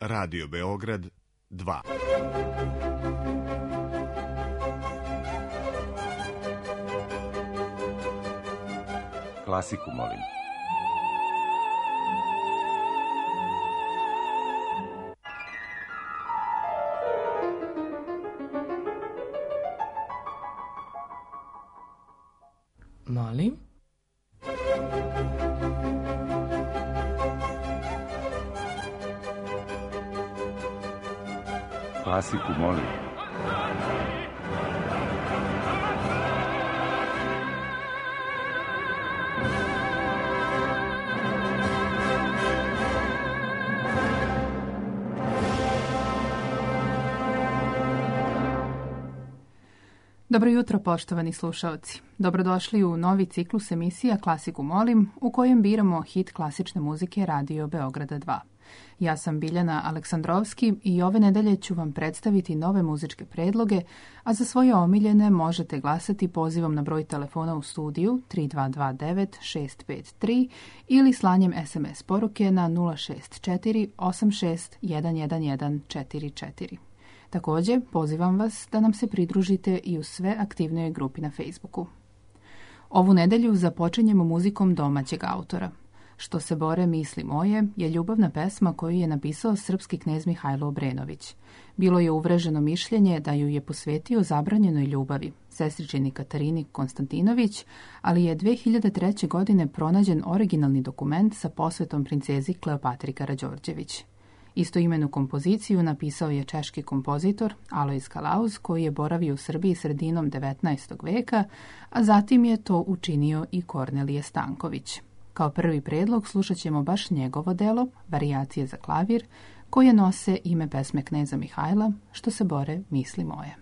Radio Beograd 2. Klasiku molim. Molim? Klasiku molim. Dobro jutro, poštovani slušaoci. Dobrodošli u novi ciklus emisija Klasiku molim, u kojem biramo hit klasične muzike Radio Beograda 2. Ja sam Biljana Aleksandrovski i ove nedelje ću vam predstaviti nove muzičke predloge, a za svoje omiljene možete glasati pozivom na broj telefona u studiju 3229-653 ili slanjem SMS poruke na 064 86 11144. Također, pozivam vas da nam se pridružite i u sve aktivnoj grupi na Facebooku. Ovu nedelju započinjemo muzikom domaćeg autora. Što se bore misli moje je ljubavna pesma koju je napisao srpski knez Mihajlo Obrenović. Bilo je uvreženo mišljenje da ju je posvetio zabranjenoj ljubavi, sestričini Katarini Konstantinović, ali je 2003. godine pronađen originalni dokument sa posvetom princezi Kleopatri Karađorđević. Istoimenu kompoziciju napisao je češki kompozitor Alojz Kalauz, koji je boravio u Srbiji sredinom 19. veka, a zatim je to učinio i Kornelije Stanković. Kao prvi predlog slušat ćemo baš njegovo delo, Varijacije za klavir, koje nose ime pesme kneza Mihajla, Što se bore misli moje.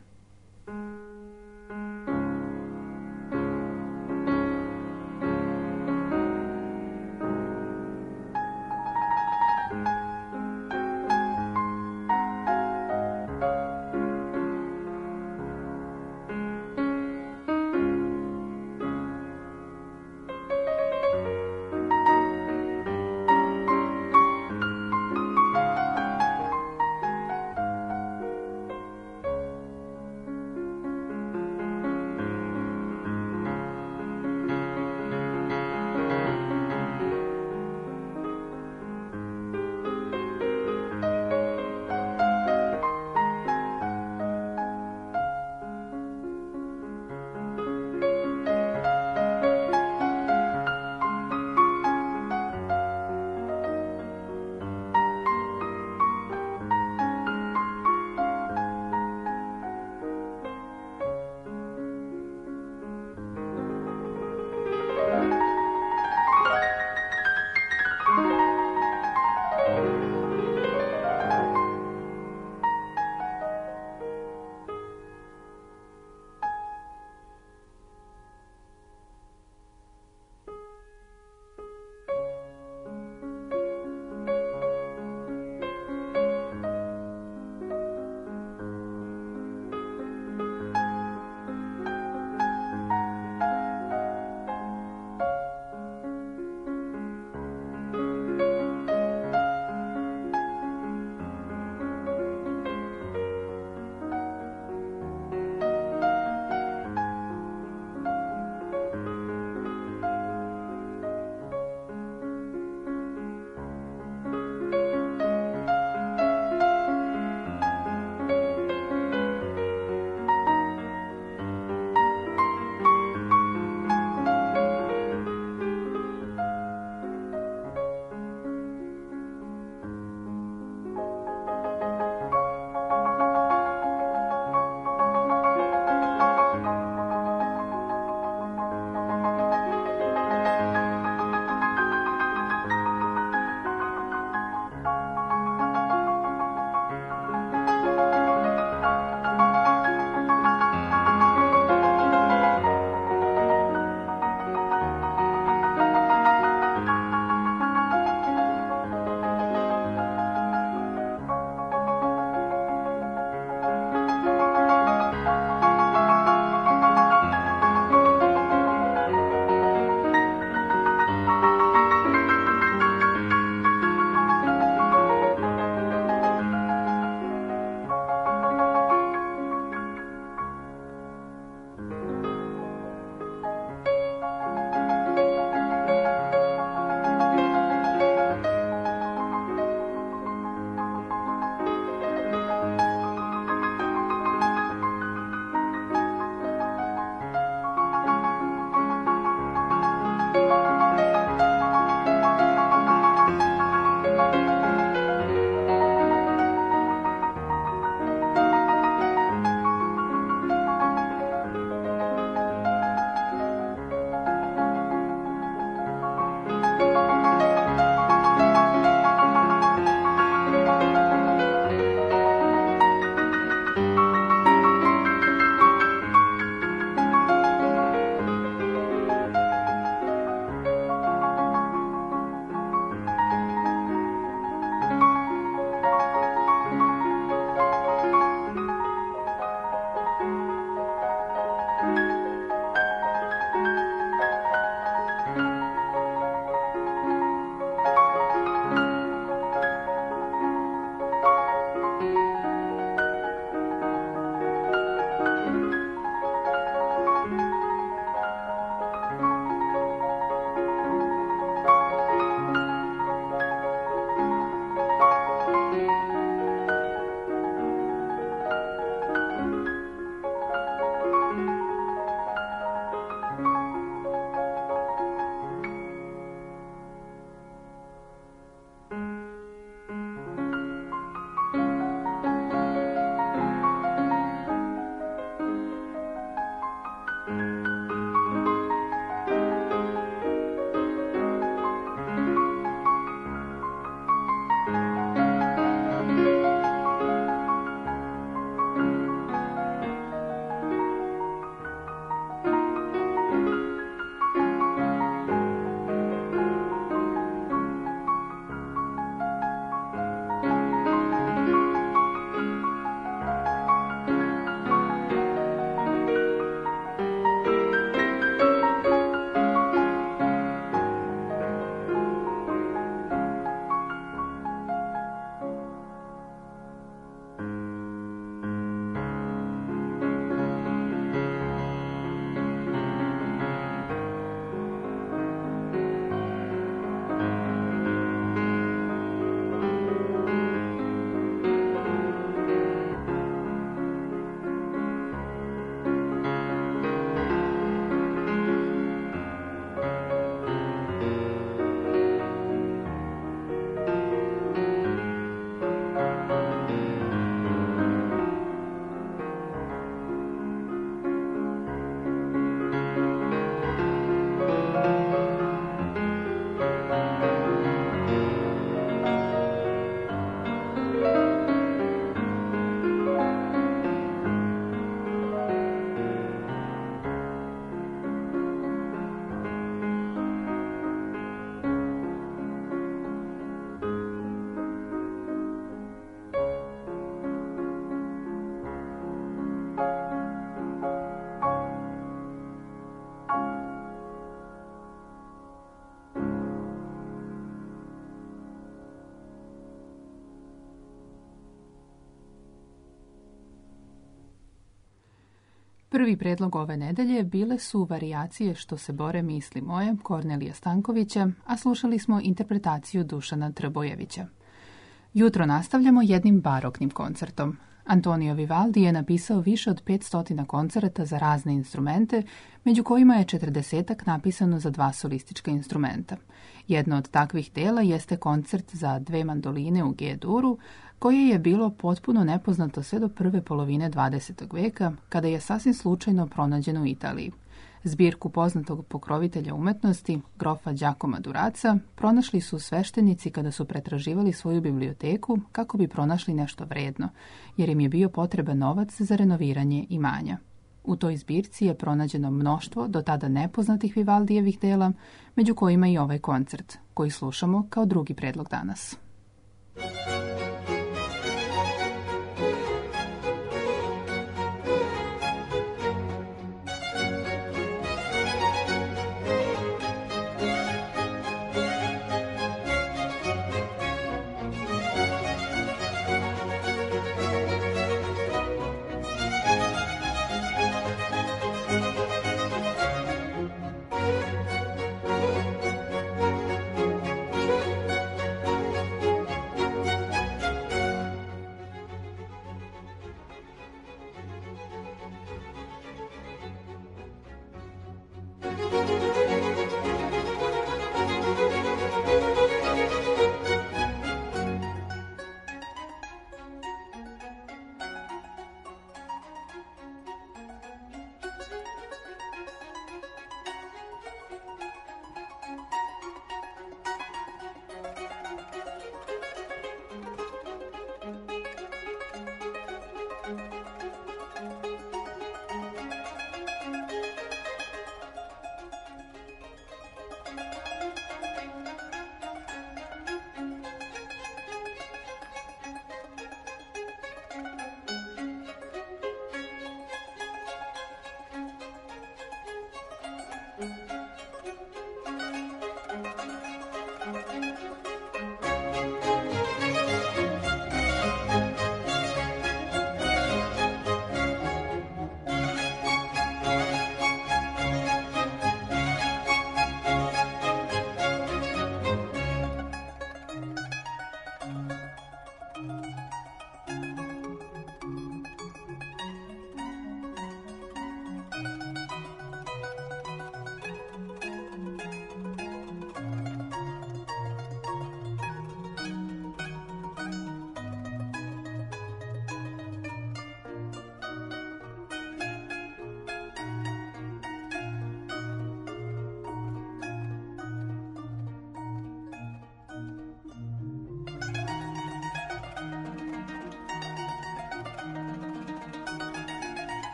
Prvi predlog ove nedelje bile su varijacije Što se bore misli moje Kornelija Stankovića, a slušali smo interpretaciju Dušana Trbojevića. Jutro nastavljamo jednim baroknim koncertom. Antonio Vivaldi je napisao više od 500 koncerata za razne instrumente, među kojima je 40 napisano za 2 solistička instrumenta. Jedno od takvih dela jeste koncert za 2 mandoline u G-duru, koje je bilo potpuno nepoznato sve do prve polovine 20. veka, kada je sasvim slučajno pronađeno u Italiji. Zbirku poznatog pokrovitelja umetnosti, grofa Giacomo Duraca, pronašli su sveštenici kada su pretraživali svoju biblioteku kako bi pronašli nešto vredno, jer im je bio potreban novac za renoviranje imanja. U toj zbirci je pronađeno mnoštvo do tada nepoznatih Vivaldijevih dela, među kojima i ovaj koncert, koji slušamo kao drugi predlog danas.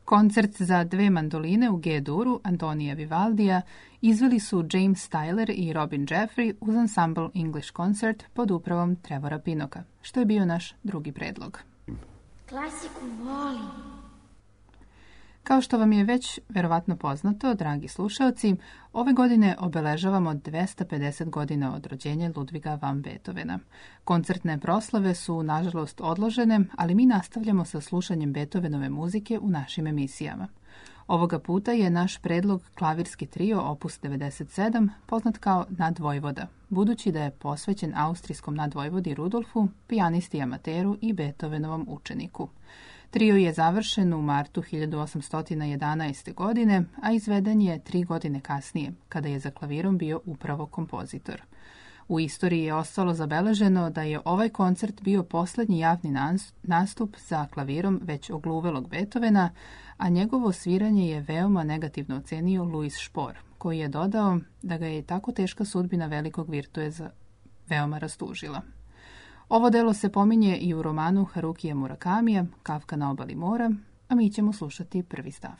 Koncert za dve mandoline u G-duru Antonija Vivaldija izveli su James Tyler i Robin Jeffrey uz ansambl English Concert pod upravom Trevora Pinoka, što je bio naš drugi predlog. Klasiku volim. Kao što vam je već verovatno poznato, dragi slušaoci, ove godine obeležavamo 250 godina od rođenja Ludviga van Beethovena. Koncertne proslave su, nažalost, odložene, ali mi nastavljamo sa slušanjem Beethovenove muzike u našim emisijama. Ovoga puta je naš predlog klavirski trio opus 97, poznat kao Nadvojvoda, budući da je posvećen austrijskom nadvojvodi Rudolfu, pijanisti amateru i Beethovenovom učeniku. Trio je završen u martu 1811. godine, a izveden je 3 godine kasnije, kada je za klavirom bio upravo kompozitor. U istoriji je ostalo zabeleženo da je ovaj koncert bio posljednji javni nastup za klavirom već ogluvelog Beethovena, a njegovo sviranje je veoma negativno ocenio Louis Spohr, koji je dodao da ga je tako teška sudbina velikog virtueza veoma rastužila. Ovo delo se pominje i u romanu Harukija Murakamija, Kafka na obali mora, a mi ćemo slušati prvi stav.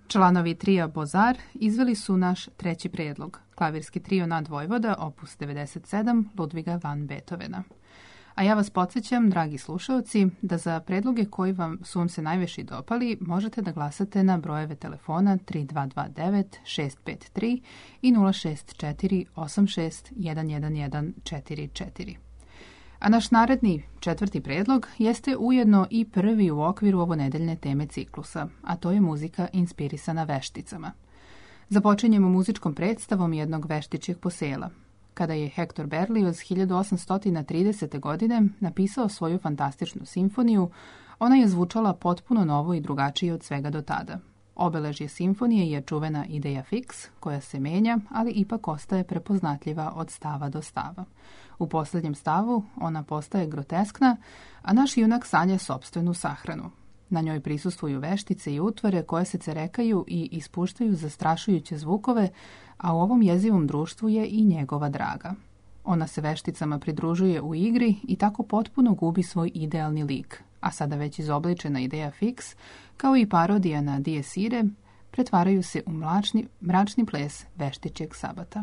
Članovi trija Bozar izveli su naš treći prijedlog, klavirski trio Nad Vojvoda, opus 97, Ludviga van Beethovena. A ja vas podsjećam, dragi slušalci, da za predloge koji su vam se najviše dopali možete da glasate na brojeve telefona 3229 653 i 064 86 11144. A naš naredni četvrti predlog jeste ujedno i prvi u okviru ovonedeljne teme ciklusa, a to je muzika inspirisana vešticama. Započinjemo muzičkom predstavom jednog veštičjeg posela. Kada je Hector Berlioz 1830. godine napisao svoju fantastičnu simfoniju, ona je zvučala potpuno novo i drugačije od svega do tada. Obeležje simfonije je čuvena ideja fix, koja se menja, ali ipak ostaje prepoznatljiva od stava do stava. U posljednjem stavu ona postaje groteskna, a naš junak sanja sopstvenu sahranu. Na njoj prisustvuju veštice i utvare koje se cerekaju i ispuštaju zastrašujuće zvukove, a u ovom jezivom društvu je i njegova draga. Ona se vešticama pridružuje u igri i tako potpuno gubi svoj idealni lik, a sada već izobličena ideja fix, kao i parodija na Dies Irae, pretvaraju se u mračni ples veštičjeg sabata.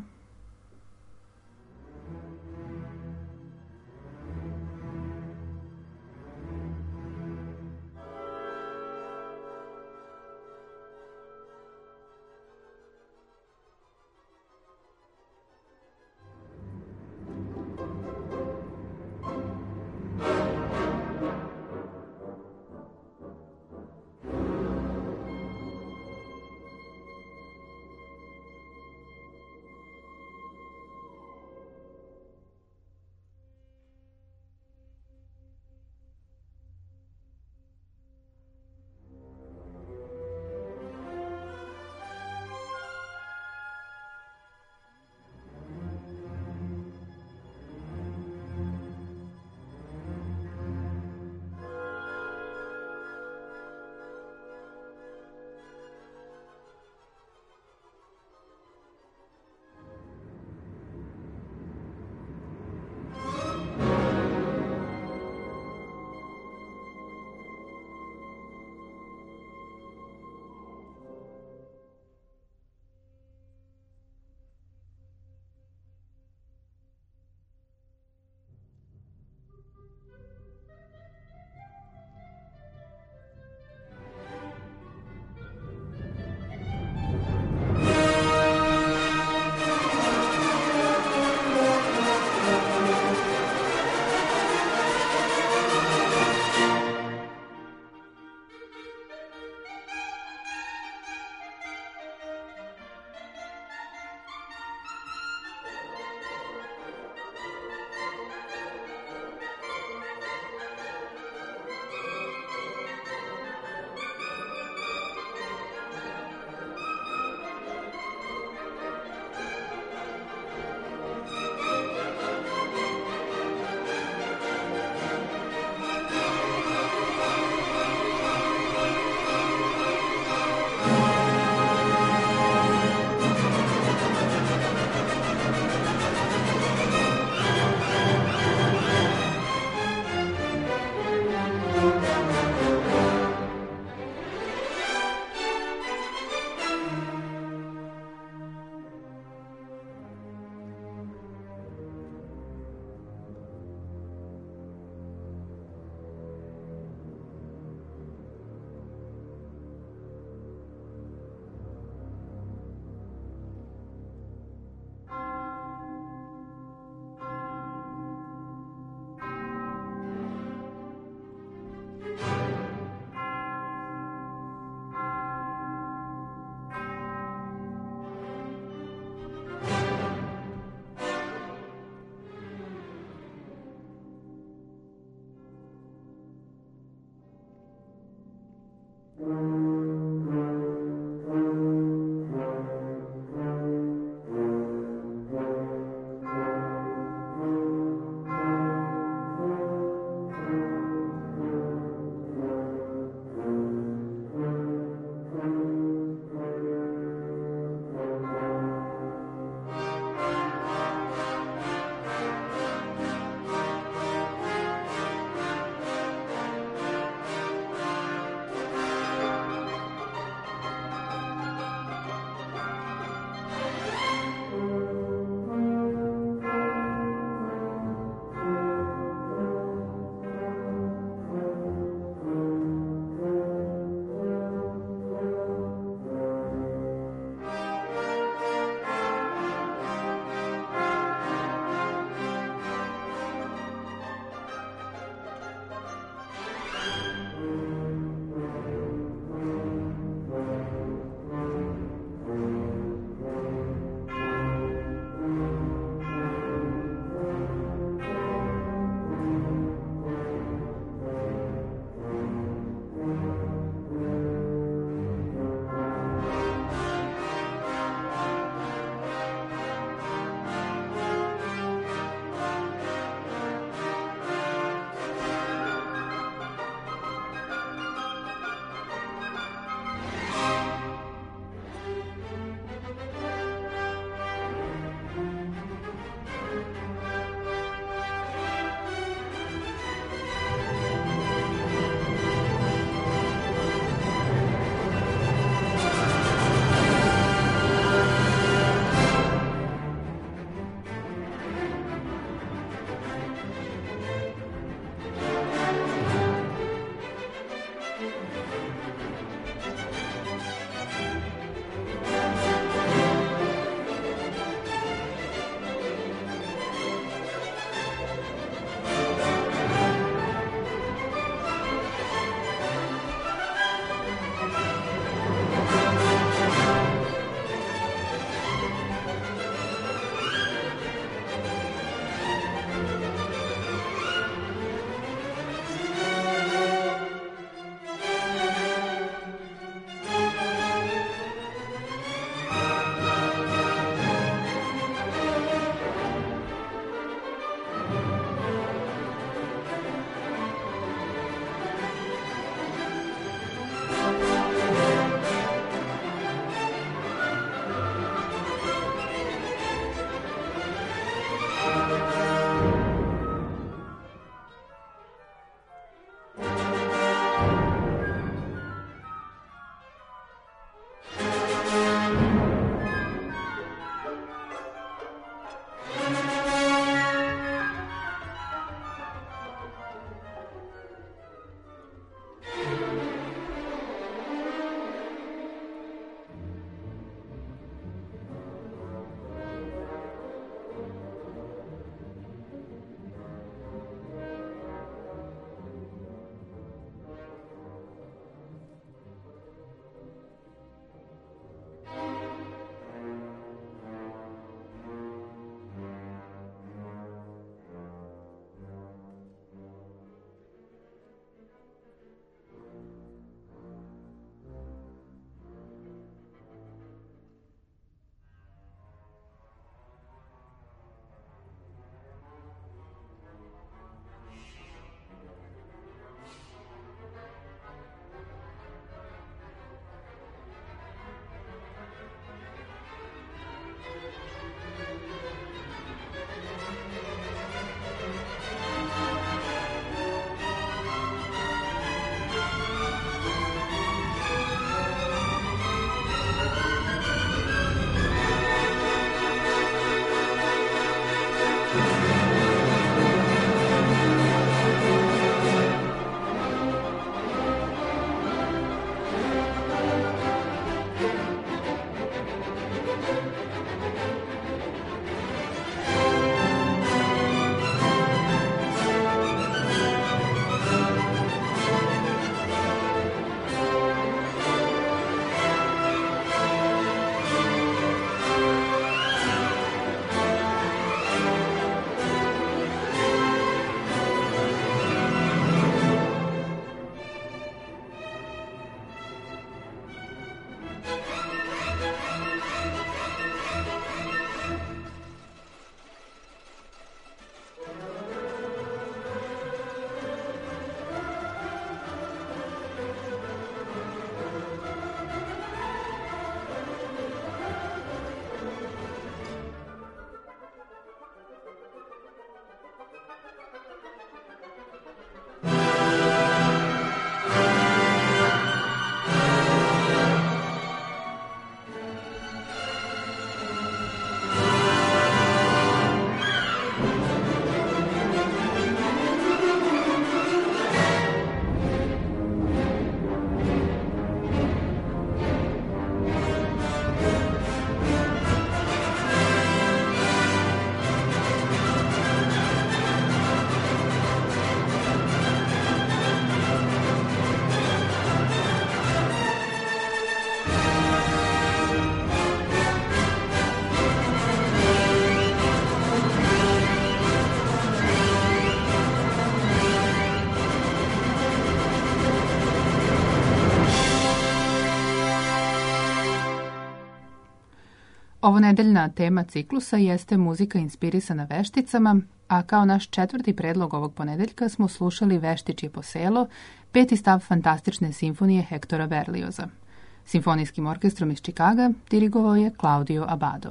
Ovo nedeljna tema ciklusa jeste muzika inspirisana vešticama, a kao naš četvrti predlog ovog ponedeljka smo slušali Veštičje poselo, peti stav fantastične simfonije Hektora Berlioza. Simfonijskim orkestrom iz Čikaga dirigovao je Claudio Abbado.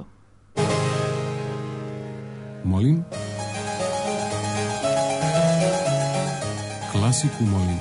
Molim? Klasiku molim.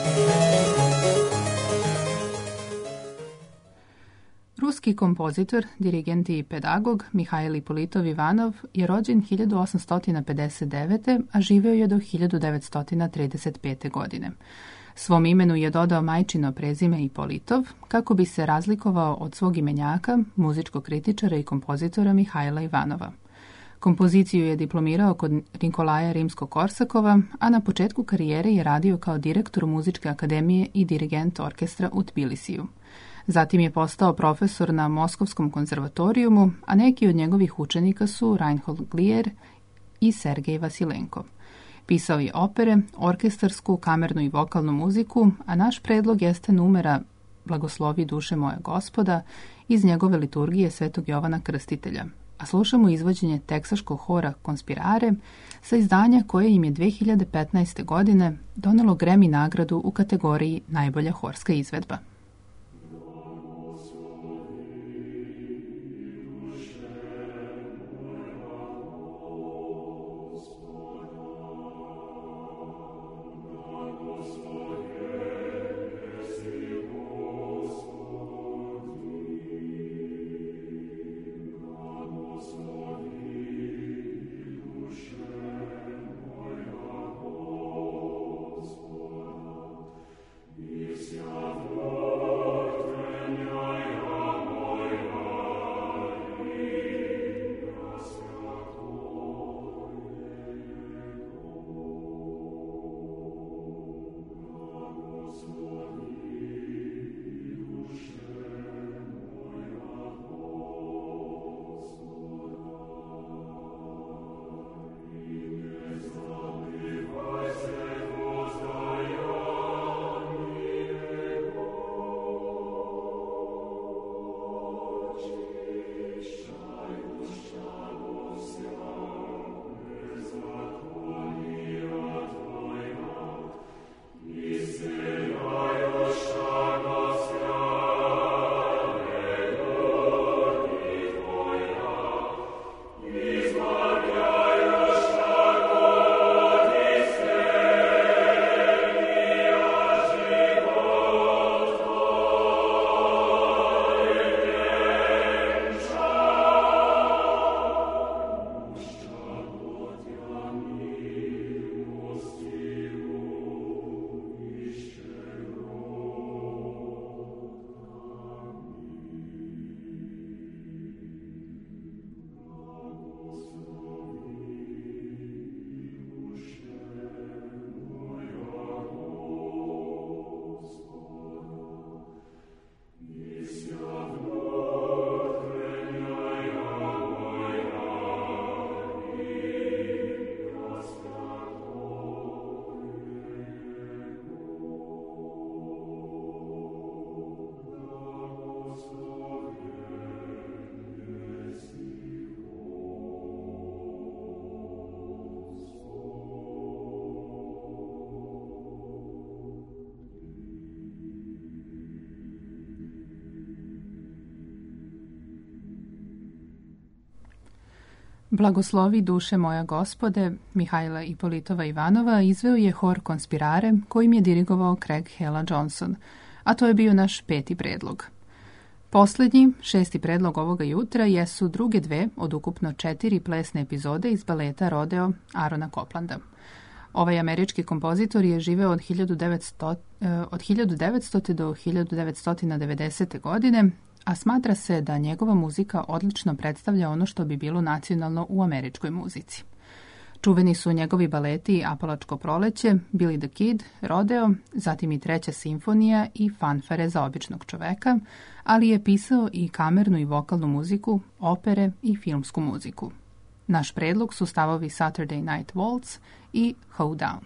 Ruski kompozitor, dirigent i pedagog Mihail Ipolitov Ivanov je rođen 1859. a živeo je do 1935. godine. Svom imenu je dodao majčino prezime Ipolitov kako bi se razlikovao od svog imenjaka, muzičkog kritičara i kompozitora Mihaila Ivanova. Kompoziciju je diplomirao kod Nikolaja Rimsko-Korsakova, a na početku karijere je radio kao direktor muzičke akademije i dirigent orkestra u Tbilisiju. Zatim je postao profesor na Moskovskom konzervatorijumu, a neki od njegovih učenika su Reinhold Glier i Sergej Vasilenko. Pisao je opere, orkestarsku, kamernu i vokalnu muziku, a naš predlog jeste numera Blagoslovi duše moja Gospoda iz njegove liturgije Svetog Jovana Krstitelja. A slušamo izvođenje teksaškog hora Konspirare sa izdanja koje im je 2015. godine donelo Grammy nagradu u kategoriji Najbolja horska izvedba. Blagoslovi duše moja Gospode, Mihaila Ipolitova Ivanova izveo je hor Konspirare kojim je dirigovao Craig Hela Johnson, a to je bio naš peti predlog. Poslednji, šesti predlog ovoga jutra jesu druge dve od ukupno 4 plesne epizode iz baleta Rodeo Arona Coplanda. Ovaj američki kompozitor je živeo od 1900 do 1990. godine, a smatra se da njegova muzika odlično predstavlja ono što bi bilo nacionalno u američkoj muzici. Čuveni su njegovi baleti Apalačko proleće, Billy the Kid, Rodeo, zatim i Treća simfonija i Fanfare za običnog čoveka, ali je pisao i kamernu i vokalnu muziku, opere i filmsku muziku. Naš predlog su stavovi Saturday Night Waltz i Hoedown.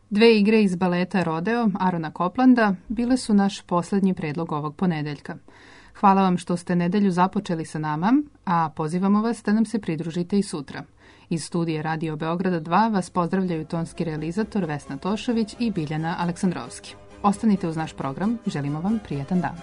2 igre iz baleta Rodeo Arona Coplanda bile su naš posljednji predlog ovog ponedeljka. Hvala vam što ste nedelju započeli sa nama, a pozivamo vas da nam se pridružite i sutra. Iz studija Radio Beograda 2 vas pozdravljaju tonski realizator Vesna Tošović i Biljana Aleksandrovski. Ostanite uz naš program, želimo vam prijetan dan.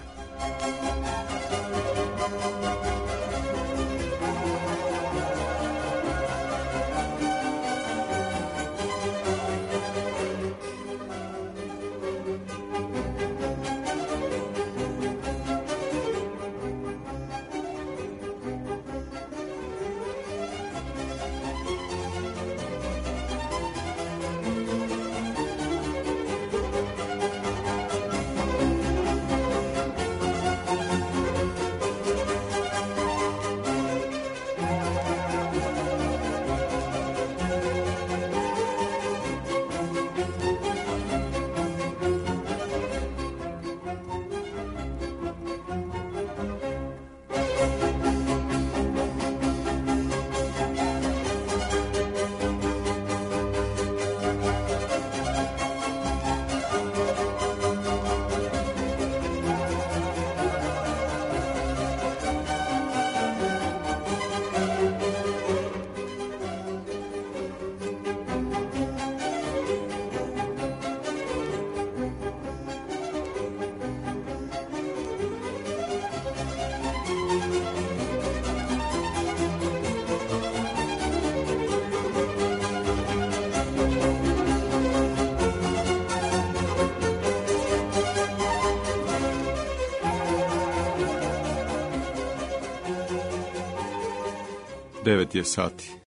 Devet je sati.